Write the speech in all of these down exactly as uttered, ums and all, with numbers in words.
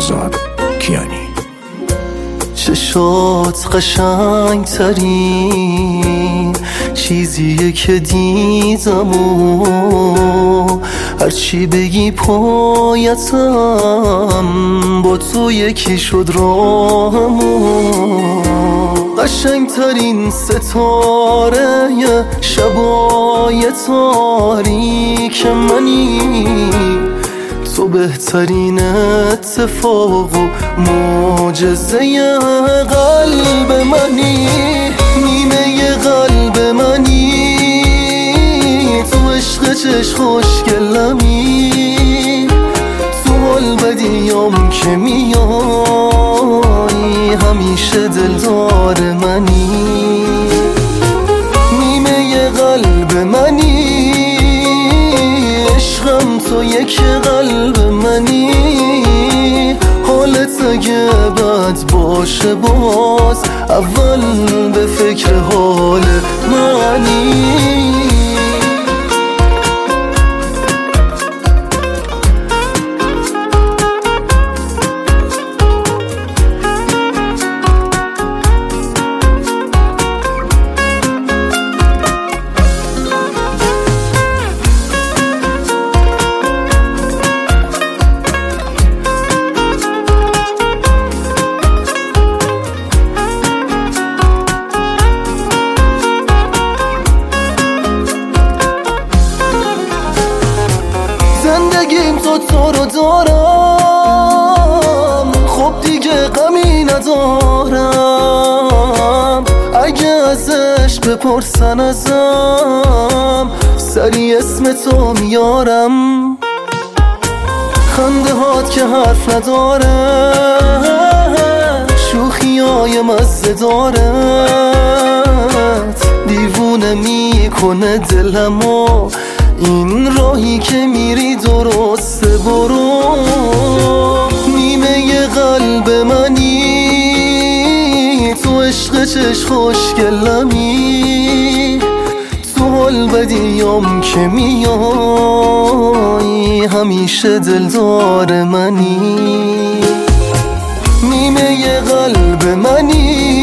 شهرزاد کیانی. چشات قشنگ ترین چیزیه که دیدم و هرچی بگی پایتم با تو یکی شد راهمو. قشنگ ترین ستاره شبای تاریک منی، تو بهترین اتفاق و معجزه قلب منی. نیمه قلب منی، تو عشق چش خوشگلمی، تو حال بدیام که میایی همیشه دلدار منی. نیمه قلب منی، عشقم تو یک قلب منی. حالت اگه بد باشه باز اول به فکر حال منی. زندگیم تو تو رو دارم، خب دیگه غمی ندارم. اگه ازش بپرسن ازم سری اسم تو میارم. خنده هات که حرف نداره، شوخی های مزه دارت، دیوونه میکنه دلمو. این راهی که میری درسته برو. نیمه قلب منی، تو عشق چش خوشگلمی، تو حال بدیام که میایی همیشه دلدار منی. نیمه قلب منی،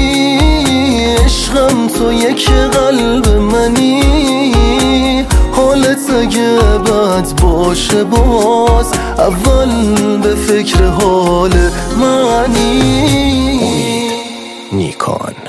عشقم تو یک قلب منی. حالت اگه بد باشه باز اول به فکر حال منی. نیکان.